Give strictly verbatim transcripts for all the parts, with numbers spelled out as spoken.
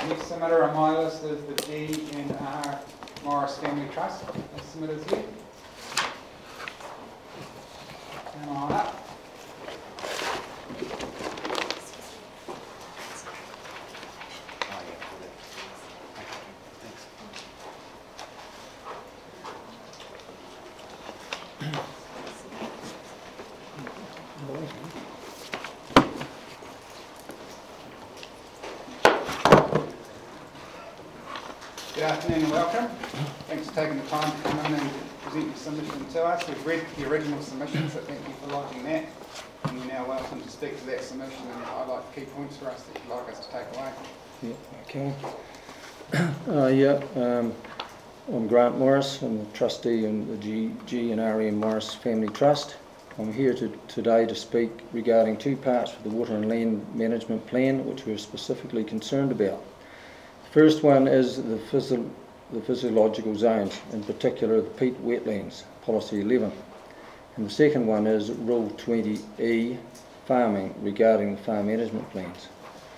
next submitter on my list is the G and R Morris Family Trust. The submitters here. Come on up. Good afternoon and welcome. Thanks for taking the time to come in and present your submission to us. We've read the original submission, so thank you for lodging that. And you're now welcome to speak to that submission and highlight key points for us that you'd like us to take away. Yeah, okay. Uh, yeah, um, I'm Grant Morris. I'm the trustee in the G, G and R M Morris Family Trust. I'm here to, today to speak regarding two parts of the Water and Land Management Plan which we're specifically concerned about. The first one is the, physio the physiological zones, in particular the peat wetlands, policy eleven. And the second one is Rule twenty E, farming, regarding the farm management plans.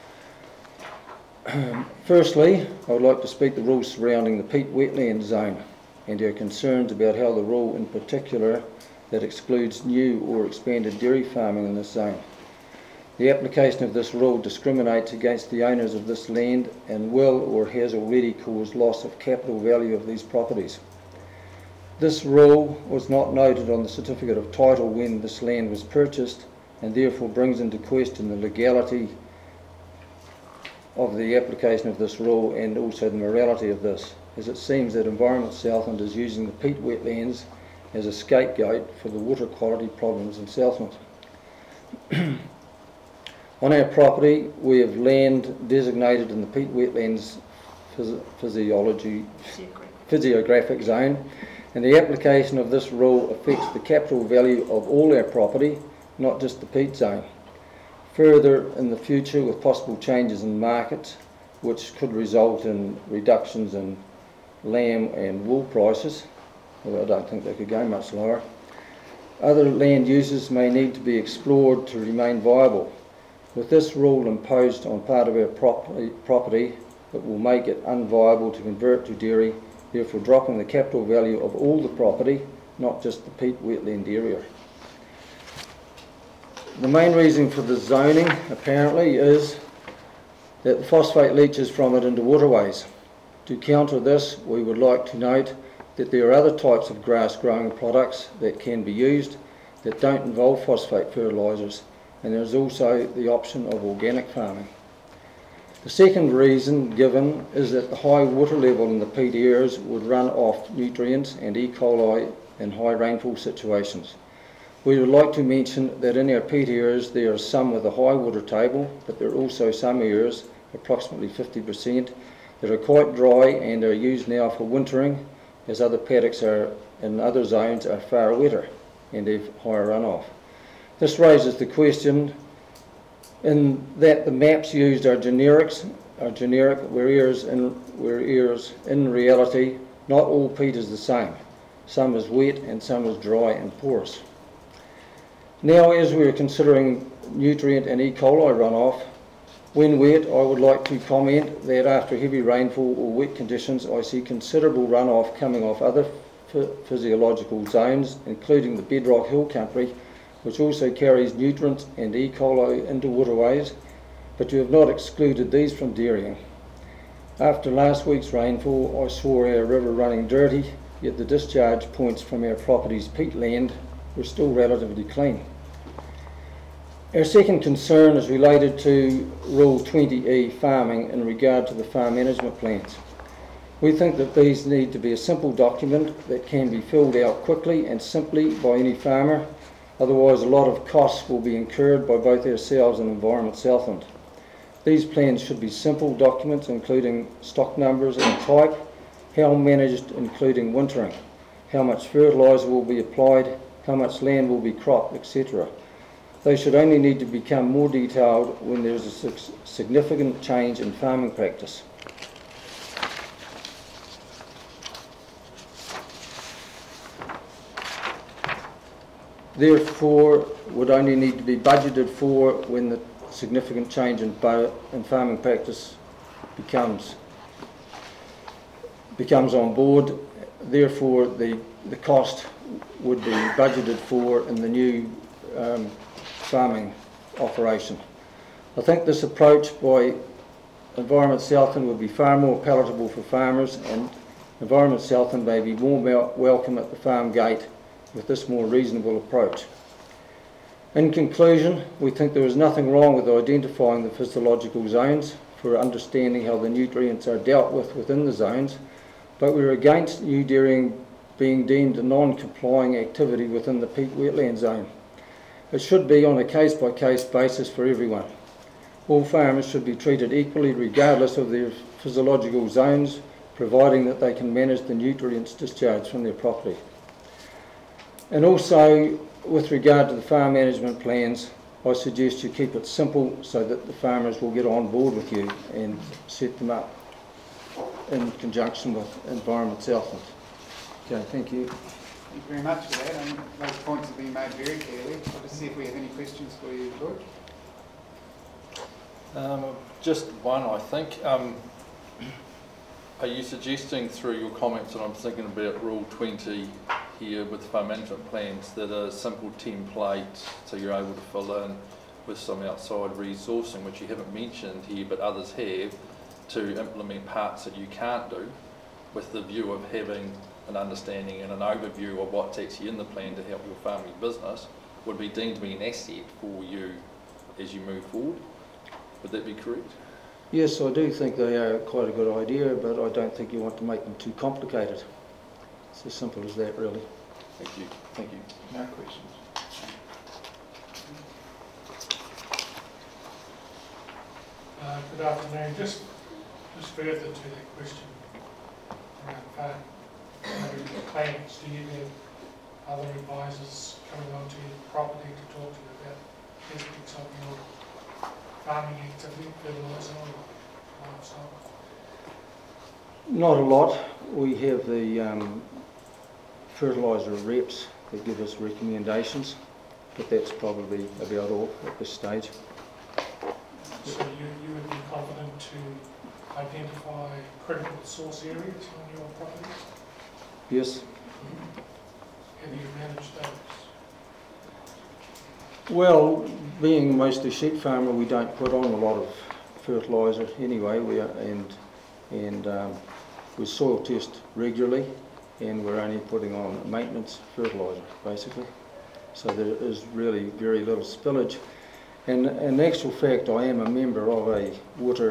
Firstly, I would like to speak the rules surrounding the peat wetland zone and our concerns about how the rule in particular that excludes new or expanded dairy farming in this zone. The application of this rule discriminates against the owners of this land and will or has already caused loss of capital value of these properties. This rule was not noted on the certificate of title when this land was purchased and therefore brings into question the legality of the application of this rule and also the morality of this, as it seems that Environment Southland is using the peat wetlands as a scapegoat for the water quality problems in Southland. On our property, we have land designated in the peat wetlands phys physiology, physiographic zone, and the application of this rule affects the capital value of all our property, not just the peat zone. Further, in the future, with possible changes in markets, which could result in reductions in lamb and wool prices, although I don't think they could go much lower, other land uses may need to be explored to remain viable. With this rule imposed on part of our property, property, it will make it unviable to convert to dairy, therefore dropping the capital value of all the property, not just the peat wetland area. The main reason for the zoning, apparently, is that the phosphate leaches from it into waterways. To counter this, we would like to note that there are other types of grass growing products that can be used that don't involve phosphate fertilisers, and there is also the option of organic farming. The second reason given is that the high water level in the peat areas would run off nutrients and E. coli in high rainfall situations. We would like to mention that in our peat areas there are some with a high water table, but there are also some areas, approximately fifty percent, that are quite dry and are used now for wintering, as other paddocks are in other zones are far wetter and have higher runoff. This raises the question in that the maps used are generics, are generic, whereas in, whereas in reality not all peat is the same. Some is wet and some is dry and porous. Now, as we are considering nutrient and E. coli runoff, when wet, I would like to comment that after heavy rainfall or wet conditions, I see considerable runoff coming off other physiological zones, including the Bedrock Hill Country, which also carries nutrients and E. coli into waterways, but you have not excluded these from dairying. After last week's rainfall, I saw our river running dirty, yet the discharge points from our property's peatland were still relatively clean. Our second concern is related to Rule twenty E, farming, in regard to the farm management plans. We think that these need to be a simple document that can be filled out quickly and simply by any farmer. Otherwise, a lot of costs will be incurred by both ourselves and Environment Southland. These plans should be simple documents including stock numbers and type, how managed including wintering, how much fertiliser will be applied, how much land will be cropped, et cetera. They should only need to become more detailed when there is a significant change in farming practice. Therefore, would only need to be budgeted for when the significant change in, in farming practice becomes becomes on board. Therefore, the, the cost would be budgeted for in the new um, farming operation. I think this approach by Environment Southland would be far more palatable for farmers, and Environment Southland may be more wel- welcome at the farm gate with this more reasonable approach. In conclusion, we think there is nothing wrong with identifying the physiological zones for understanding how the nutrients are dealt with within the zones, but we're against new dairying being deemed a non-complying activity within the peak wetland zone. It should be on a case-by-case basis for everyone. All farmers should be treated equally regardless of their physiological zones, providing that they can manage the nutrients discharged from their property. And also, with regard to the farm management plans, I suggest you keep it simple so that the farmers will get on board with you and set them up in conjunction with Environment Southland. Okay, thank you. Thank you very much for that. I mean, those points have been made very clearly. I'll just see if we have any questions for you, George. Um, just one, I think. Um, are you suggesting through your comments, and I'm thinking about Rule twenty here with farm management plans, that a simple template so you're able to fill in with some outside resourcing, which you haven't mentioned here but others have, to implement parts that you can't do, with the view of having an understanding and an overview of what's actually in the plan to help your farming business, would be deemed to be an asset for you as you move forward? Would that be correct? Yes, I do think they are quite a good idea, but I don't think you want to make them too complicated. It's as simple as that, really. Thank you. Thank you. No questions. Uh, good afternoon. Just, just further to that question around farm plans, do you have other advisors coming onto your property to talk to you about aspects of your farming activity, fertiliser or livestock? Not a lot. We have the um, fertiliser reps that give us recommendations, but that's probably about all at this stage. So you, you would be confident to identify critical source areas on your property? Yes. Have you managed those? Well, being mostly sheep farmer, we don't put on a lot of fertiliser anyway. We are, and and um, we soil test regularly, and we're only putting on maintenance fertiliser basically. So there is really very little spillage. And in actual fact, I am a member of a water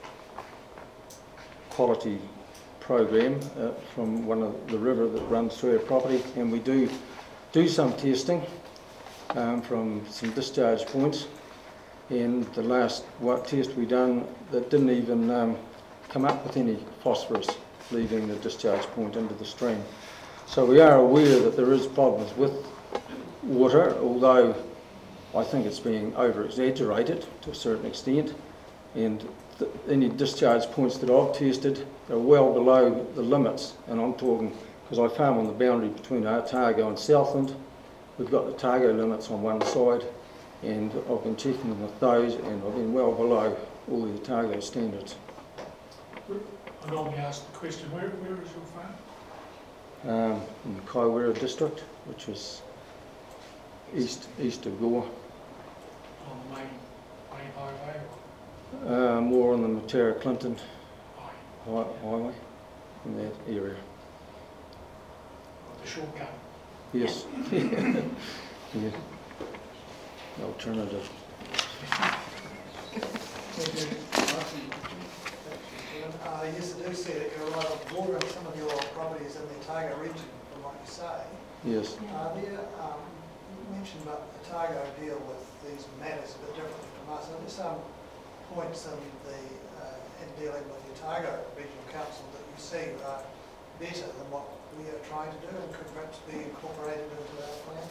quality program uh, from one of the river that runs through our property, and we do do some testing um, from some discharge points. And the last what test we done, that didn't even um, come up with any phosphorus leaving the discharge point into the stream. So we are aware that there is problems with water, although I think it's being over-exaggerated to a certain extent, and th any discharge points that I've tested are well below the limits. And I'm talking, because I farm on the boundary between Otago and Southland, we've got the Otago limits on one side, and I've been checking them with those, and I've been well below all the Otago standards. I normally ask the question, where, where is your farm? Um, in the Kaiwera district, which is east east of Gore. On the main, main highway Uh, more on the Matera Clinton or hi highway, in that area. the shortcut? Yes. Yeah. Alternative. Uh, yes, I do see that you're right of water in some of your properties in the Otago region, from what you say. Yes. Uh, there, um, you mentioned about Otago deal with these matters a bit differently from us. Are there some points in the uh, in dealing with the Otago Regional Council that you see are better than what we are trying to do and could perhaps be incorporated into our plans?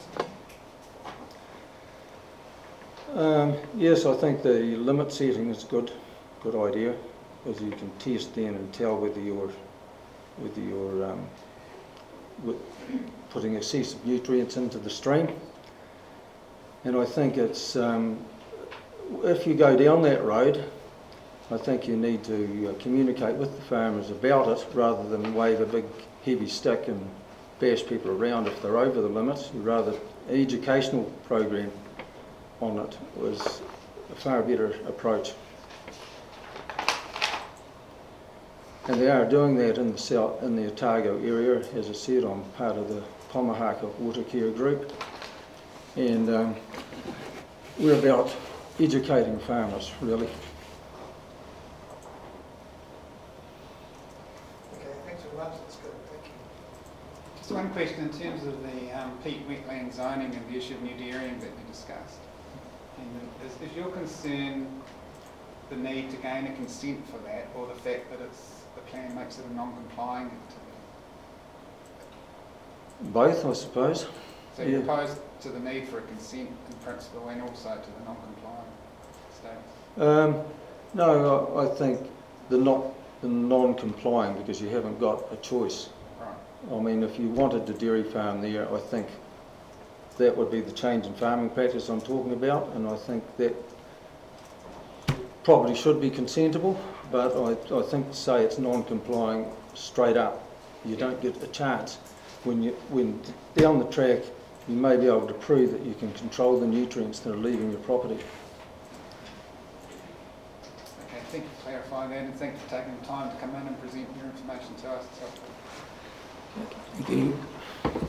Um, yes, I think the limit setting is good, good idea, because you can test then and tell whether you're, whether you're um, with putting excessive nutrients into the stream. And I think it's, um, if you go down that road, I think you need to uh, communicate with the farmers about it rather than wave a big heavy stick and bash people around if they're over the limit. You rather, an educational program on it was a far better approach. And they are doing that in the south, in the Otago area. As I said, I'm part of the Pomahaka Water Care Group, and um, we're about educating farmers, really. Okay, thanks very much, that's good, thank you. Just one question in terms of the um, peat wetland zoning and the issue of new dairying that you discussed. And is, is your concern the need to gain a consent for that, or the fact that it's the plan makes it a non-complying activity? Both, I suppose. So you're Yeah. opposed to the need for a consent in principle and also to the non-compliant status? Um, no, I, I think the not the non-complying, because you haven't got a choice. Right. I mean, if you wanted the dairy farm there, I think that would be the change in farming practice I'm talking about, and I think that probably should be consentable, but I, I think to say it's non-complying straight up, you don't get a chance. When you when down the track, you may be able to prove that you can control the nutrients that are leaving your property. Okay, thank you for clarifying that, and thank you for taking the time to come in and present your information to us. It's helpful. Thank you.